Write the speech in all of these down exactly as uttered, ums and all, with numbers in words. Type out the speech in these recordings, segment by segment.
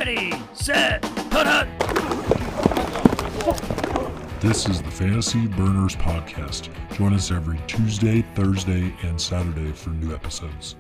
Ready, set, hut hut. This is the Fantasy Burners Podcast. Join us every Tuesday, Thursday, and Saturday for new episodes.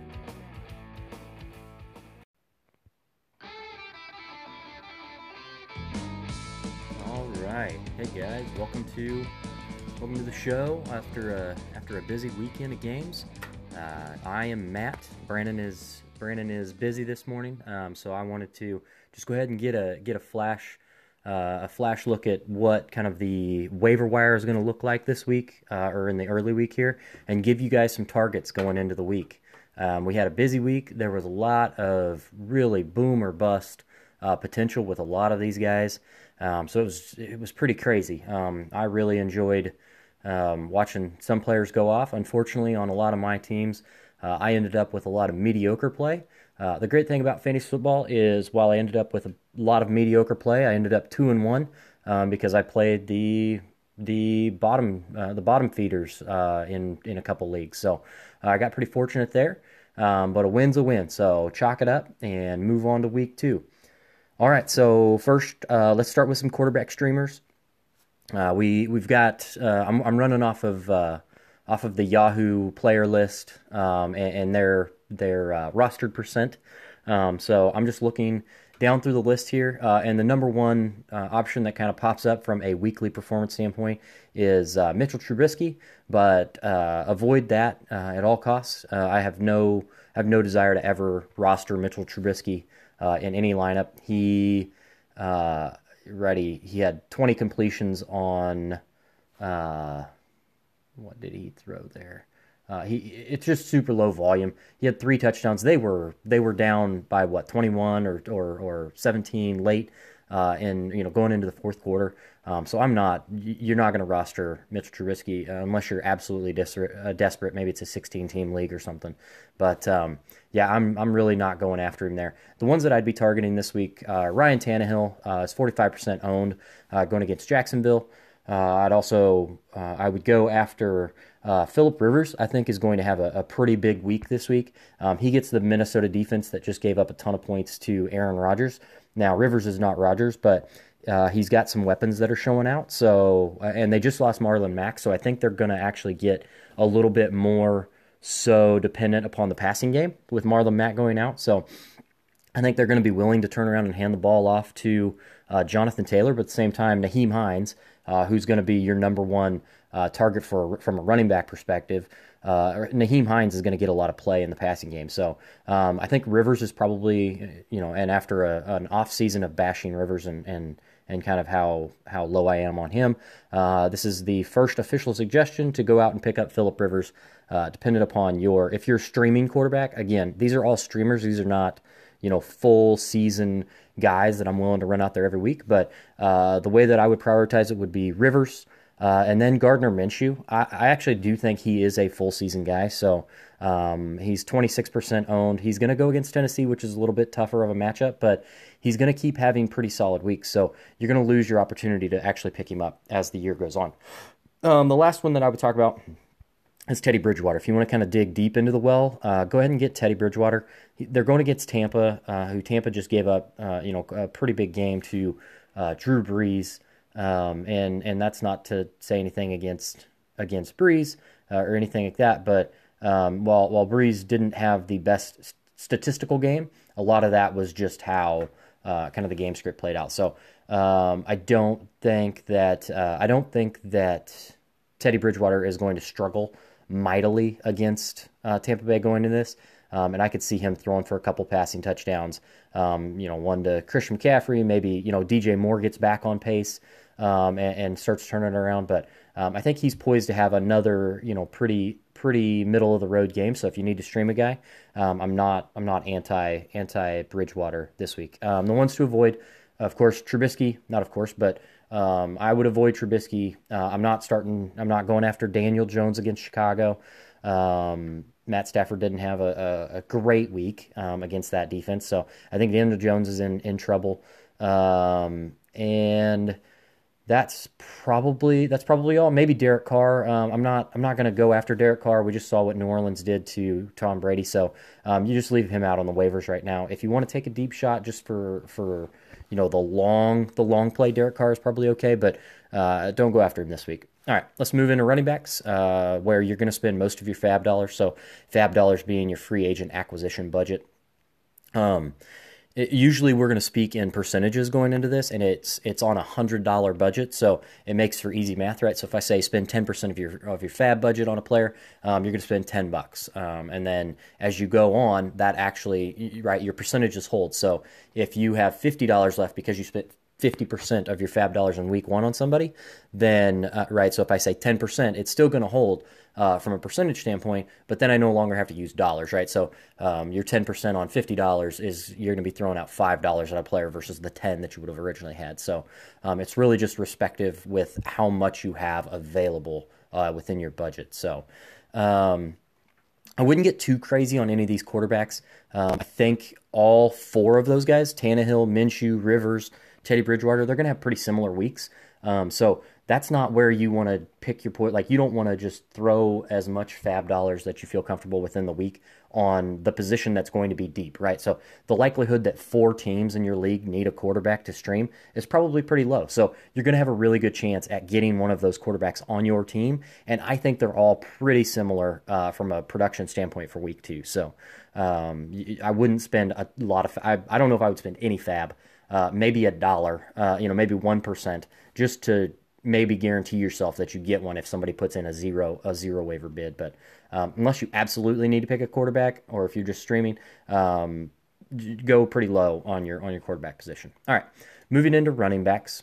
All right, hey guys, welcome to welcome to the show after a after a busy weekend of games. Uh, I am Matt. Brandon is Brandon is busy this morning, um, so I wanted to just go ahead and get a get a flash. Uh, a flash look at what kind of the waiver wire is going to look like this week uh, or in the early week here, and give you guys some targets going into the week. Um, we had a busy week. There was a lot of really boom or bust uh, potential with a lot of these guys, um, so it was it was pretty crazy. Um, I really enjoyed um, watching some players go off. Unfortunately, on a lot of my teams, uh, I ended up with a lot of mediocre play. Uh, the great thing about fantasy football is while I ended up with a lot of mediocre play, I ended up two and one um, because I played the the bottom uh, the bottom feeders uh, in in a couple leagues. So uh, I got pretty fortunate there. Um, but a win's a win. So chalk it up and move on to week two. All right. So first, uh, let's start with some quarterback streamers. Uh, we we've got uh, I'm I'm running off of uh, off of the Yahoo player list um, and, and their their uh, rostered percent. Um, so I'm just looking down through the list here, uh, and the number one uh, option that kind of pops up from a weekly performance standpoint is uh, Mitchell Trubisky, but uh, avoid that uh, at all costs. Uh, I have no have no desire to ever roster Mitchell Trubisky uh, in any lineup. He uh, ready. He had twenty completions on. Uh, what did he throw there? Uh, he it's just super low volume. He had three touchdowns. They were they were down by what twenty-one or or, or seventeen late, uh, and you know going into the fourth quarter. Um, so I'm not. You're not going to roster Mitch Trubisky uh, unless you're absolutely desperate. Uh, desperate. Maybe it's a sixteen team league or something. But um, yeah, I'm I'm really not going after him there. The ones that I'd be targeting this week, uh, Ryan Tannehill uh, is forty-five percent owned, uh, going against Jacksonville. Uh, I'd also uh, I would go after. Uh, Phillip Rivers, I think, is going to have a, a pretty big week this week. Um, he gets the Minnesota defense that just gave up a ton of points to Aaron Rodgers. Now, Rivers is not Rodgers, but uh, he's got some weapons that are showing out. So, uh, and they just lost Marlon Mack, so I think they're going to actually get a little bit more so dependent upon the passing game with Marlon Mack going out. So, I think they're going to be willing to turn around and hand the ball off to uh, Jonathan Taylor, but at the same time, Nyheim Hines, uh, who's going to be your number one uh, target for from a running back perspective. Uh, Nyheim Hines is going to get a lot of play in the passing game. So um, I think Rivers is probably, you know, and after a, an off season of bashing Rivers and and and kind of how, how low I am on him, uh, this is the first official suggestion to go out and pick up Phillip Rivers, uh, dependent upon your, if you're streaming quarterback. Again, these are all streamers. These are not, you know, full season guys that I'm willing to run out there every week. But uh, the way that I would prioritize it would be Rivers, uh, and then Gardner Minshew. I, I actually do think he is a full season guy. So um, he's twenty-six percent owned. He's going to go against Tennessee, which is a little bit tougher of a matchup, but he's going to keep having pretty solid weeks. So you're going to lose your opportunity to actually pick him up as the year goes on. Um, the last one that I would talk about is Teddy Bridgewater. If you want to kind of dig deep into the well, uh, go ahead and get Teddy Bridgewater. They're going against Tampa, uh, who Tampa just gave up, uh, you know, a pretty big game to uh, Drew Brees, um, and and that's not to say anything against against Brees uh, or anything like that. But um, while while Brees didn't have the best st- statistical game, a lot of that was just how uh, kind of the game script played out. So um, I don't think that uh, I don't think that Teddy Bridgewater is going to struggle mightily against uh, Tampa Bay going into this, um, and I could see him throwing for a couple passing touchdowns. Um, you know, one to Christian McCaffrey, maybe you know D J Moore gets back on pace um, and, and starts turning it around. But um, I think he's poised to have another you know pretty pretty middle of the road game. So if you need to stream a guy, um, I'm not I'm not anti anti Bridgewater this week. Um, the ones to avoid, of course, Trubisky. Not of course, but Um, I would avoid Trubisky. Uh, I'm not starting. I'm not going after Daniel Jones against Chicago. Um, Matt Stafford didn't have a, a, a great week um, against that defense, so I think Daniel Jones is in in trouble. Um, and That's probably that's probably all. Maybe Derek Carr. Um, I'm not I'm not going to go after Derek Carr. We just saw what New Orleans did to Tom Brady, so um, you just leave him out on the waivers right now. If you want to take a deep shot just for for you know the long the long play, Derek Carr is probably okay, but uh, don't go after him this week. All right, let's move into running backs, uh, where you're going to spend most of your fab dollars. So fab dollars being your free agent acquisition budget. Um, It, usually we're going to speak in percentages going into this, and it's it's on a hundred dollar budget, so it makes for easy math, right? So if I say spend ten percent of your of your fab budget on a player, um, you're going to spend ten bucks, um, and then as you go on, that actually right your percentages hold. So if you have fifty dollars left because you spent fifty percent of your fab dollars in week one on somebody, then uh, right. So if I say ten percent, it's still going to hold. Uh, from a percentage standpoint, but then I no longer have to use dollars, right? So um, your ten percent on fifty dollars is you're going to be throwing out five dollars at a player versus the ten that you would have originally had. So um, it's really just respective with how much you have available uh, within your budget. So um, I wouldn't get too crazy on any of these quarterbacks. Um, I think all four of those guys, Tannehill, Minshew, Rivers, Teddy Bridgewater, they're going to have pretty similar weeks. Um, so that's not where you want to pick your point. Like, you don't want to just throw as much fab dollars that you feel comfortable within the week on the position that's going to be deep, right? So the likelihood that four teams in your league need a quarterback to stream is probably pretty low. So you're going to have a really good chance at getting one of those quarterbacks on your team. And I think they're all pretty similar uh, from a production standpoint for week two. So um, I wouldn't spend a lot of, I, I don't know if I would spend any fab, uh, maybe a dollar, uh, you know, maybe one percent just to maybe guarantee yourself that you get one if somebody puts in a zero a zero waiver bid. But um, unless you absolutely need to pick a quarterback, or if you're just streaming, um, go pretty low on your on your quarterback position. All right, moving into running backs.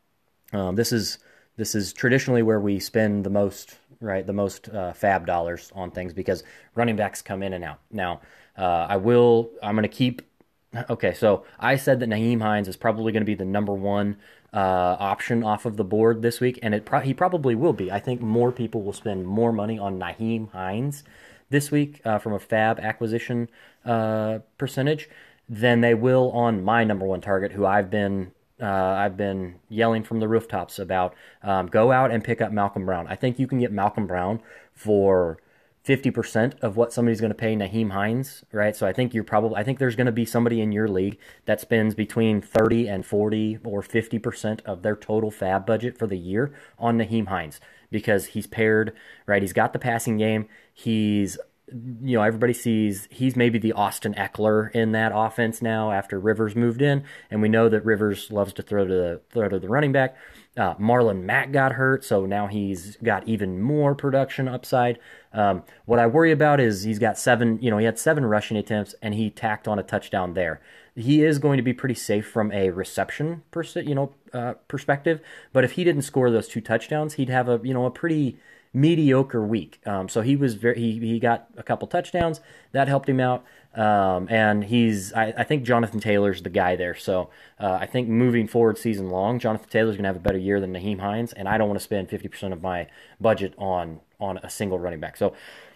Um, this is this is traditionally where we spend the most, right, the most uh, fab dollars on things, because running backs come in and out. Now, uh, I will I'm going to keep. Okay, so I said that Nyheim Hines is probably going to be the number one uh, option off of the board this week, and it pro- he probably will be. I think more people will spend more money on Nyheim Hines this week uh, from a fab acquisition uh, percentage than they will on my number one target, who I've been uh, I've been yelling from the rooftops about. Um, go out and pick up Malcolm Brown. I think you can get Malcolm Brown for fifty percent of what somebody's going to pay Nyheim Hines, right? So I think you're probably, I think there's going to be somebody in your league that spends between thirty and forty or fifty percent of their total fab budget for the year on Nyheim Hines, because he's paired, right? He's got the passing game. He's, you know, everybody sees he's maybe the Austin Eckler in that offense now after Rivers moved in, and we know that Rivers loves to throw to the throw to the running back. Uh, Marlon Mack got hurt, so now he's got even more production upside. Um, what I worry about is he's got seven, you know, he had seven rushing attempts, and he tacked on a touchdown there. He is going to be pretty safe from a reception, pers- you know, uh, perspective. But if he didn't score those two touchdowns, he'd have a, you know, a pretty mediocre week. Um, so he was very, he, he got a couple touchdowns that helped him out. Um, and he's, I, I think Jonathan Taylor's the guy there. So uh, I think moving forward season long, Jonathan Taylor's going to have a better year than Nyheim Hines, and I don't want to spend fifty percent of my budget on on a single running back. So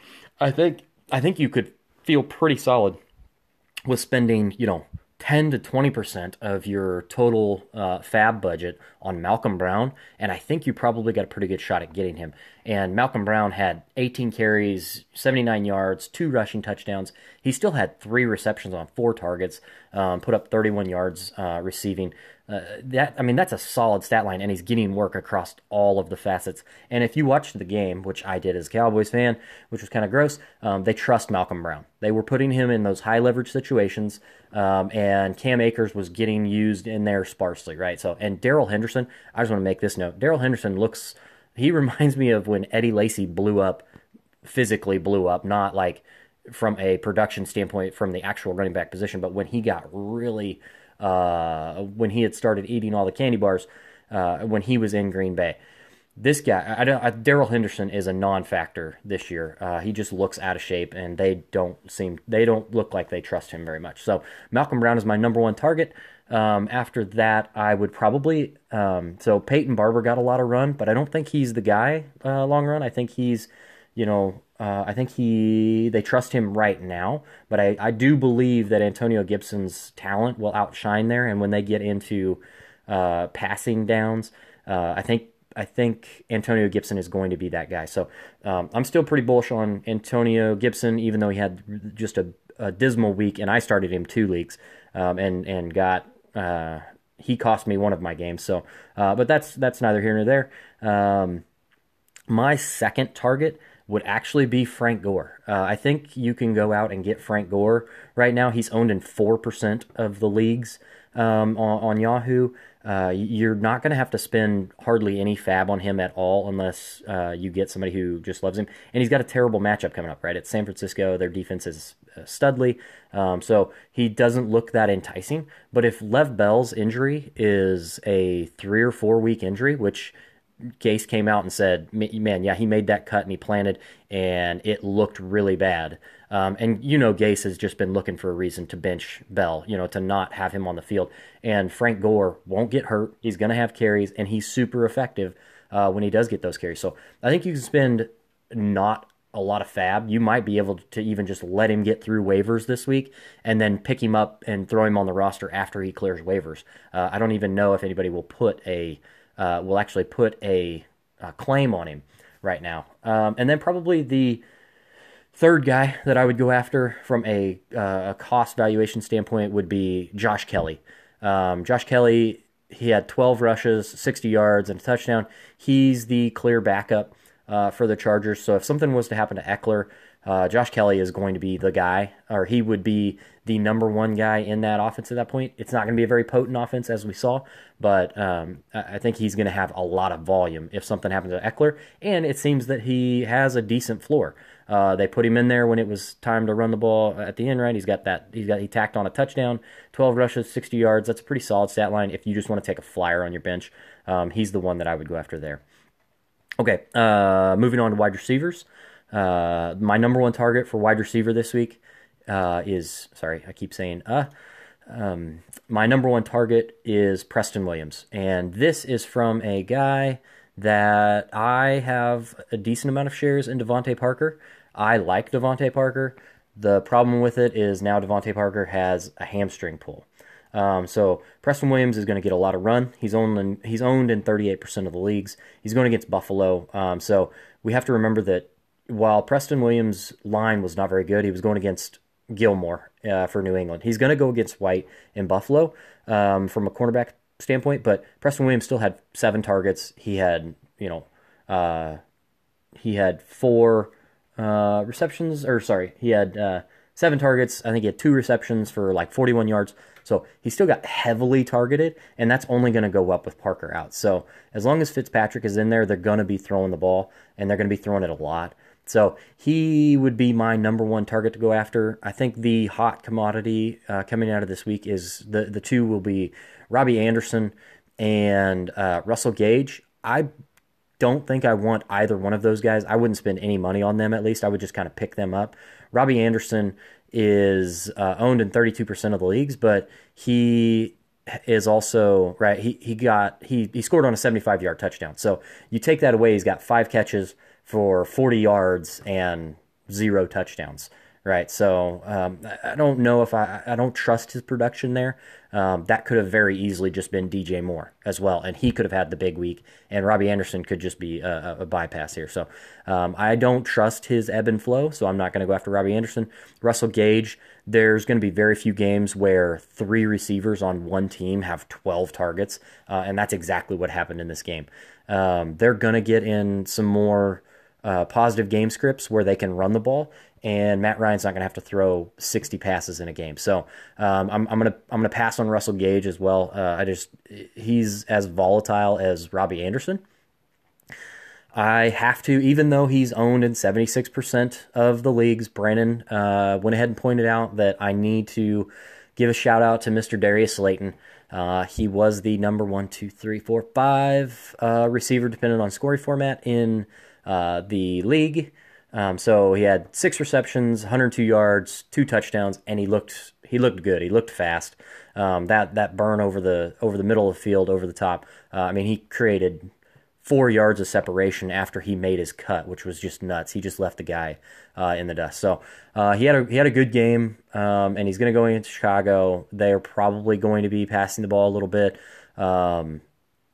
I think I think you could feel pretty solid with spending, you know, ten to twenty percent of your total uh, fab budget on Malcolm Brown, and I think you probably got a pretty good shot at getting him. And Malcolm Brown had eighteen carries, seventy-nine yards, two rushing touchdowns. He still had three receptions on four targets, um, put up thirty-one yards uh, receiving. Uh, that I mean, that's a solid stat line, and he's getting work across all of the facets. And if you watched the game, which I did as a Cowboys fan, which was kind of gross, um, they trust Malcolm Brown. They were putting him in those high leverage situations, um, and Cam Akers was getting used in there sparsely, right? So, and Darrell Henderson, I just want to make this note. Darrell Henderson looks, he reminds me of when Eddie Lacy blew up, physically blew up, not like from a production standpoint from the actual running back position, but when he got really, uh, when he had started eating all the candy bars, uh, when he was in Green Bay. This guy, I don't, I, Darrell Henderson is a non-factor this year. Uh, he just looks out of shape, and they don't seem, they don't look like they trust him very much. So Malcolm Brown is my number one target. Um, after that, I would probably, um, so Peyton Barber got a lot of run, but I don't think he's the guy uh, long run. I think he's, you know, uh, I think he, they trust him right now, but I, I do believe that Antonio Gibson's talent will outshine there, and when they get into uh, passing downs, uh, I think I think Antonio Gibson is going to be that guy. So um, I'm still pretty bullish on Antonio Gibson, even though he had just a, a dismal week, and I started him two leagues um, and and got uh, he cost me one of my games. So, uh, but that's that's neither here nor there. Um, my second target would actually be Frank Gore. Uh, I think you can go out and get Frank Gore right now. He's owned in four percent of the leagues um, on, on Yahoo. Uh, you're not going to have to spend hardly any fab on him at all unless uh, you get somebody who just loves him. And he's got a terrible matchup coming up, right? It's San Francisco. Their defense is uh, studly. Um, so he doesn't look that enticing. But if Lev Bell's injury is a three or four week injury, which Gase came out and said, man, yeah, he made that cut and he planted, and it looked really bad. Um, and, you know, Gase has just been looking for a reason to bench Bell, you know, to not have him on the field. And Frank Gore won't get hurt. He's going to have carries, and he's super effective uh, when he does get those carries. So I think you can spend not a lot of fab. You might be able to even just let him get through waivers this week and then pick him up and throw him on the roster after he clears waivers. Uh, I don't even know if anybody will put a Uh, will actually put a, a claim on him right now. Um, and then probably the third guy that I would go after from a, uh, a cost valuation standpoint would be Josh Kelly. Um, Josh Kelly, he had twelve rushes, sixty yards, and a touchdown. He's the clear backup uh, for the Chargers. So if something was to happen to Eckler, uh, Josh Kelly is going to be the guy, or he would be the number one guy in that offense at that point. It's not going to be a very potent offense, as we saw, but um, I think he's going to have a lot of volume if something happens to Eckler, and it seems that he has a decent floor. Uh, they put him in there when it was time to run the ball at the end, right? He's got that. He's got he tacked on a touchdown, twelve rushes, sixty yards. That's a pretty solid stat line. If you just want to take a flyer on your bench, um, he's the one that I would go after there. Okay, uh, moving on to wide receivers. Uh, my number one target for wide receiver this week uh, is, sorry, I keep saying, uh, um, my number one target is Preston Williams. And this is from a guy that I have a decent amount of shares in, Devontae Parker. I like Devontae Parker. The problem with it is now Devontae Parker has a hamstring pull. Um, so Preston Williams is going to get a lot of run. He's owned in, he's owned in thirty-eight percent of the leagues. He's going against Buffalo. Um, so we have to remember that while Preston Williams' line was not very good, he was going against Gilmore uh, for New England. He's going to go against White in Buffalo um, from a cornerback standpoint, but Preston Williams still had seven targets. He had, you know, uh, he had four uh, receptions, or sorry, he had uh, seven targets. I think he had two receptions for like forty-one yards. So he still got heavily targeted, and that's only going to go up with Parker out. So as long as Fitzpatrick is in there, they're going to be throwing the ball, and they're going to be throwing it a lot. So he would be my number one target to go after. I think the hot commodity uh, coming out of this week is the, the two will be Robbie Anderson and uh, Russell Gage. I don't think I want either one of those guys. I wouldn't spend any money on them, at least. I would just kind of pick them up. Robbie Anderson is uh, owned in thirty-two percent of the leagues, but he is also, right, he he got, he, he scored on a seventy-five yard touchdown. So you take that away, he's got five catches for forty yards and zero touchdowns, right? So um, I don't know if I, I don't trust his production there. Um, that could have very easily just been D J Moore as well, and he could have had the big week, and Robbie Anderson could just be a, a bypass here. So um, I don't trust his ebb and flow, so I'm not going to go after Robbie Anderson. Russell Gage, there's going to be very few games where three receivers on one team have twelve targets, uh, and that's exactly what happened in this game. Um, they're going to get in some more Uh, positive game scripts where they can run the ball, and Matt Ryan's not going to have to throw sixty passes in a game. So um, I'm, I'm going to I'm going to pass on Russell Gage as well. Uh, I just he's as volatile as Robbie Anderson. I have to, even though he's owned in seventy-six percent of the leagues. Brandon uh, went ahead and pointed out that I need to give a shout out to Mister Darius Slayton. Uh, he was the number one, two, three, four, five uh, receiver, depending on scoring format in Uh, the league. Um, so he had six receptions, one hundred two yards, two touchdowns, and he looked he looked good. He looked fast. Um, that that burn over the over the middle of the field, over the top. Uh, I mean, he created four yards of separation after he made his cut, which was just nuts. He just left the guy uh, in the dust. So uh, he had a he had a good game, um, and he's going to go into Chicago. They're probably going to be passing the ball a little bit. Um,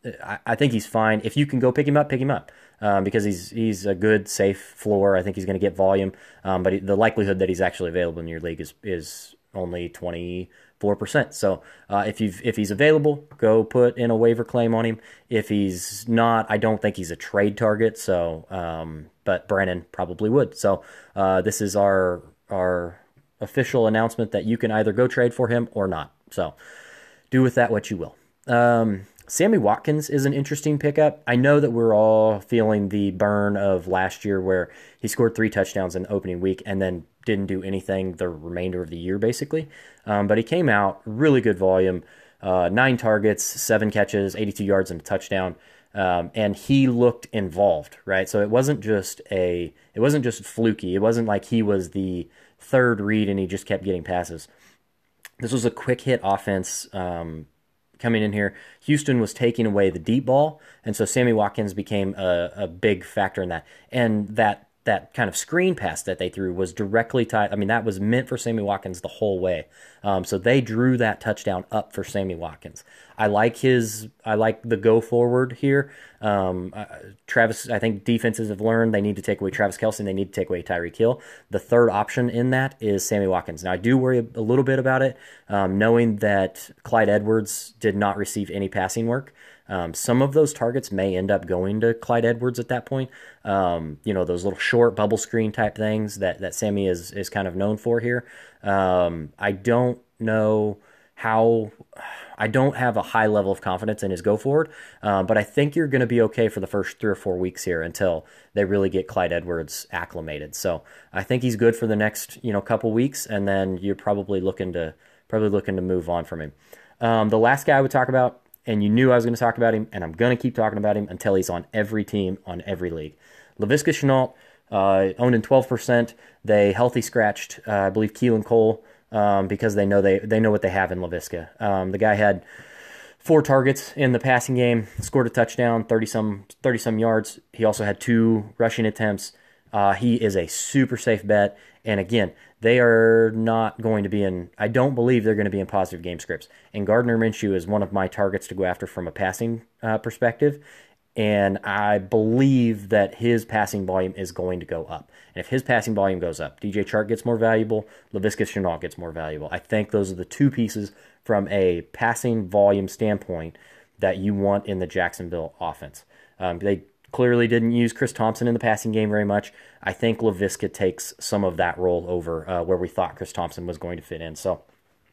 I, I think he's fine. If you can go pick him up, pick him up. Um, because he's he's a good, safe floor. I think he's going to get volume. Um, but he, the likelihood that he's actually available in your league is is only twenty-four percent. So uh, if you if he's available, go put in a waiver claim on him. If he's not, I don't think he's a trade target. So, um, but Brandon probably would. So uh, this is our our official announcement that you can either go trade for him or not. So do with that what you will. Um, Sammy Watkins is an interesting pickup. I know that we're all feeling the burn of last year where he scored three touchdowns in the opening week and then didn't do anything the remainder of the year, basically. Um, but he came out, really good volume, uh, nine targets, seven catches, eighty-two yards, and a touchdown. Um, and he looked involved, right? So it wasn't just a, it wasn't just fluky. It wasn't like he was the third read and he just kept getting passes. This was a quick hit offense, um, coming in here. Houston was taking away the deep ball, and so Sammy Watkins became a, a big factor in that. And that that kind of screen pass that they threw was directly tied. I mean, that was meant for Sammy Watkins the whole way. Um, so they drew that touchdown up for Sammy Watkins. I like his. I like the go forward here. Um, uh, Travis. I think defenses have learned they need to take away Travis Kelce and they need to take away Tyreek Hill. The third option in that is Sammy Watkins. Now I do worry a little bit about it, um, knowing that Clyde Edwards did not receive any passing work. Um, some of those targets may end up going to Clyde Edwards at that point. Um, you know, those little short bubble screen type things that, that Sammy is, is kind of known for here. Um, I don't know how, I don't have a high level of confidence in his go forward, um, but I think you're going to be okay for the first three or four weeks here until they really get Clyde Edwards acclimated. So I think he's good for the next, you know, couple weeks, and then you're probably looking to, probably looking to move on from him. Um, the last guy I would talk about, and you knew I was going to talk about him, and I'm going to keep talking about him until he's on every team, on every league. Laviska Shenault, uh, owned in twelve percent. They healthy scratched, uh, I believe, Keelan Cole, um, because they know they they know what they have in Laviska. Um, the guy had four targets in the passing game, scored a touchdown, thirty-some thirty-some yards. He also had two rushing attempts. Uh, he is a super safe bet. And again, they are not going to be in, I don't believe they're going to be in positive game scripts. And Gardner Minshew is one of my targets to go after from a passing uh, perspective. And I believe that his passing volume is going to go up. And if his passing volume goes up, D J Chark gets more valuable, Laviska Shenault gets more valuable. I think those are the two pieces from a passing volume standpoint that you want in the Jacksonville offense. Um, they clearly didn't use Chris Thompson in the passing game very much. I think Laviska takes some of that role over uh, where we thought Chris Thompson was going to fit in. So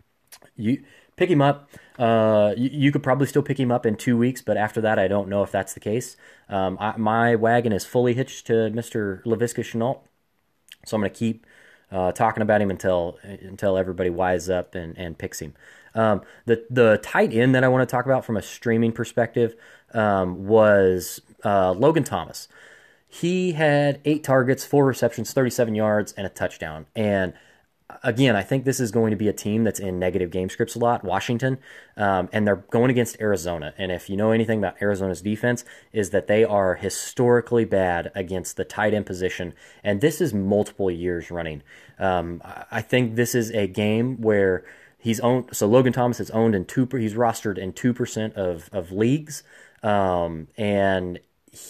you pick him up. Uh, you, you could probably still pick him up in two weeks, but after that, I don't know if that's the case. Um, I, my wagon is fully hitched to Mister Laviska Shenault, so I'm going to keep uh, talking about him until until everybody wise up and, and picks him. Um, the the tight end that I want to talk about from a streaming perspective um, was uh, Logan Thomas. He had eight targets, four receptions, thirty-seven yards, and a touchdown. And again, I think this is going to be a team that's in negative game scripts a lot, Washington, um, and they're going against Arizona. And if you know anything about Arizona's defense, is that they are historically bad against the tight end position, and this is multiple years running. Um, I think this is a game where he's owned. So Logan Thomas is owned in two. He's rostered in two percent of of leagues, um, and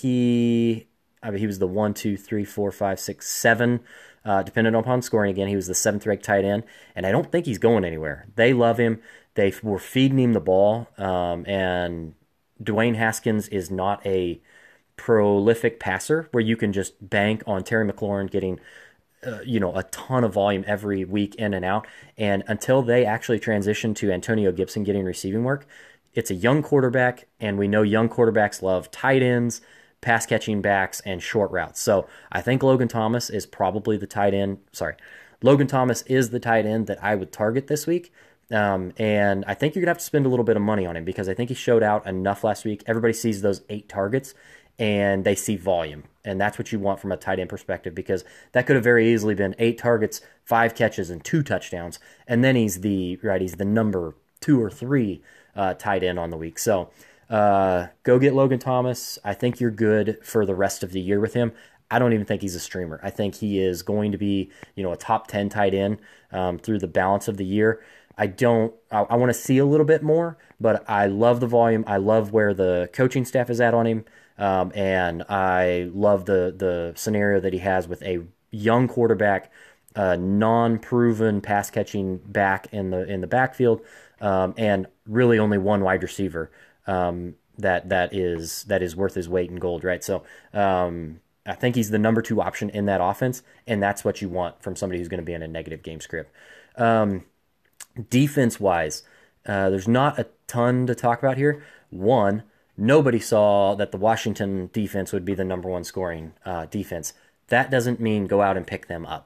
he. I mean, he was the one, two, three, four, five, six, seven, uh, depending upon scoring. Again, he was the seventh ranked tight end, and I don't think he's going anywhere. They love him. They were feeding him the ball, um, and Dwayne Haskins is not a prolific passer where you can just bank on Terry McLaurin getting, uh, you know, a ton of volume every week in and out. And until they actually transition to Antonio Gibson getting receiving work, it's a young quarterback, and we know young quarterbacks love tight ends, pass-catching backs, and short routes. So I think Logan Thomas is probably the tight end. Sorry, Logan Thomas is the tight end that I would target this week. Um, and I think you're going to have to spend a little bit of money on him because I think he showed out enough last week. Everybody sees those eight targets, and they see volume. And that's what you want from a tight end perspective because that could have very easily been eight targets, five catches, and two touchdowns. And then he's the, right, he's the number two or three uh, tight end on the week. So Uh, go get Logan Thomas. I think you're good for the rest of the year with him. I don't even think he's a streamer. I think he is going to be, you know, a top ten tight end um, through the balance of the year. I don't. I, I want to see a little bit more, but I love the volume. I love where the coaching staff is at on him, um, and I love the the scenario that he has with a young quarterback, uh, non-proven pass catching back in the in the backfield, um, and really only one wide receiver um, that that is that is worth his weight in gold, right? So. Um, I think he's the number two option in that offense, and that's what you want from somebody who's going to be in a negative game script. Um, Defense-wise, uh, there's not a ton to talk about here. One, nobody saw that the Washington defense would be the number one scoring uh, defense. That doesn't mean go out and pick them up.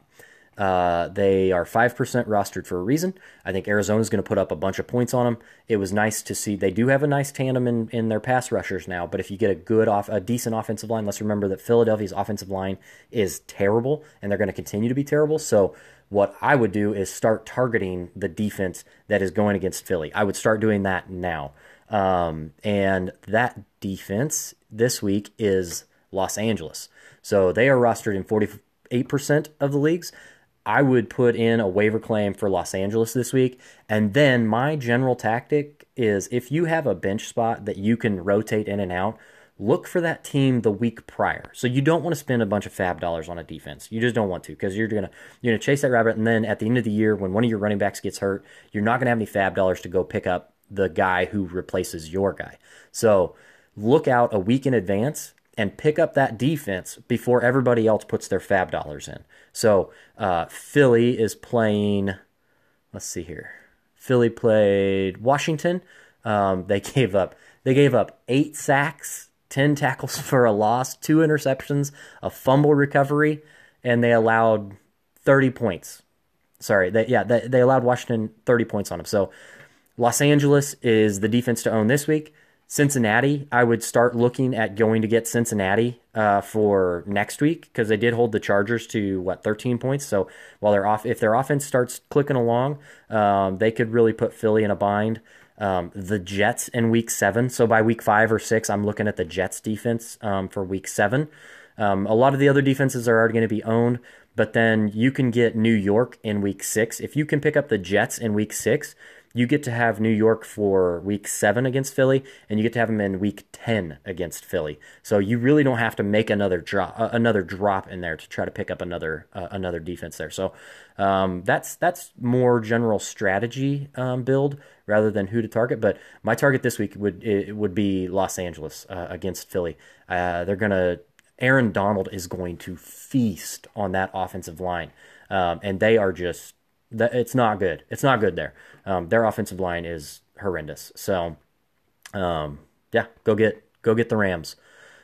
Uh, they are five percent rostered for a reason. I think Arizona's going to put up a bunch of points on them. It was nice to see. They do have a nice tandem in, in their pass rushers now, but if you get a good, off, a decent offensive line, let's remember that Philadelphia's offensive line is terrible, and they're going to continue to be terrible. So what I would do is start targeting the defense that is going against Philly. I would start doing that now. Um, and that defense this week is Los Angeles. So they are rostered in forty-eight percent of the leagues. I would put in a waiver claim for Los Angeles this week. And then my general tactic is if you have a bench spot that you can rotate in and out, look for that team the week prior. So you don't want to spend a bunch of fab dollars on a defense. You just don't want to because you're going to you're going to chase that rabbit. And then at the end of the year, when one of your running backs gets hurt, you're not going to have any fab dollars to go pick up the guy who replaces your guy. So look out a week in advance and pick up that defense before everybody else puts their fab dollars in. So uh, Philly is playing, let's see here. Philly played Washington. Um, they gave up they gave up eight sacks, ten tackles for a loss, two interceptions, a fumble recovery, and they allowed thirty points. Sorry, they, yeah, they, they allowed Washington thirty points on them. So Los Angeles is the defense to own this week. Cincinnati, I would start looking at going to get Cincinnati uh, for next week because they did hold the Chargers to what thirteen points. So while they're off, if their offense starts clicking along, um, they could really put Philly in a bind. Um, the Jets in week seven. So by week five or six, I'm looking at the Jets defense um, for week seven. Um, a lot of the other defenses are already going to be owned, but then you can get New York in week six. If you can pick up the Jets in week six, you get to have New York for week seven against Philly, and you get to have them in week ten against Philly. So you really don't have to make another drop, uh, another drop in there to try to pick up another uh, another defense there. So um, that's that's more general strategy um, build rather than who to target. But my target this week would it would be Los Angeles uh, against Philly. Uh, they're gonna Aaron Donald is going to feast on that offensive line, um, and they are just. It's not good. It's not good there. Um, their offensive line is horrendous. So, um, yeah, go get go get the Rams.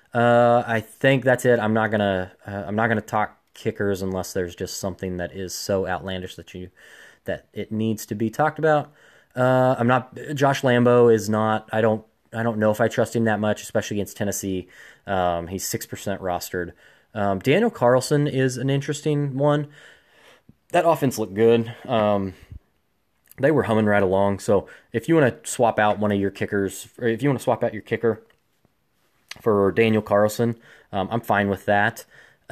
Uh, I think that's it. I'm not gonna uh, I'm not gonna talk kickers unless there's just something that is so outlandish that you that it needs to be talked about. Uh, I'm not. Josh Lambo is not. I don't. I don't know if I trust him that much, especially against Tennessee. Um, he's six percent rostered. Um, Daniel Carlson is an interesting one. That offense looked good. Um, they were humming right along. So if you want to swap out one of your kickers, or if you want to swap out your kicker for Daniel Carlson, um, I'm fine with that.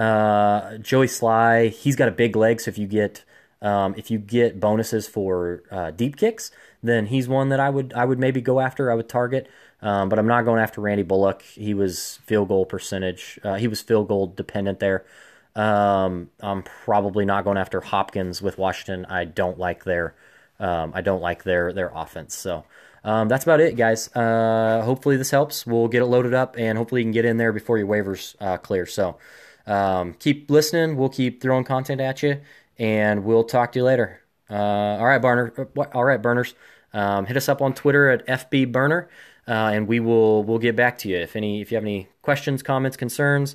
Uh, Joey Sly, he's got a big leg. So if you get um, if you get bonuses for uh, deep kicks, then he's one that I would I would maybe go after. I would target. Um, but I'm not going after Randy Bullock. He was field goal percentage. Uh, he was field goal dependent there. Um, I'm probably not going after Hopkins with Washington. I don't like their, um, I don't like their their offense. So um, that's about it, guys. Uh, hopefully this helps. We'll get it loaded up, and hopefully you can get in there before your waivers uh, clear. So um, keep listening. We'll keep throwing content at you, and we'll talk to you later. Uh, all right, Burner. All right, Burners. Um, hit us up on Twitter at F B Burner, uh, and we will we'll get back to you if any if you have any questions, comments, concerns.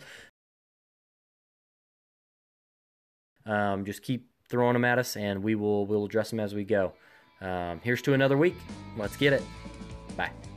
Um, just keep throwing them at us, and we will we'll address them as we go. Um, here's to another week. Let's get it. Bye.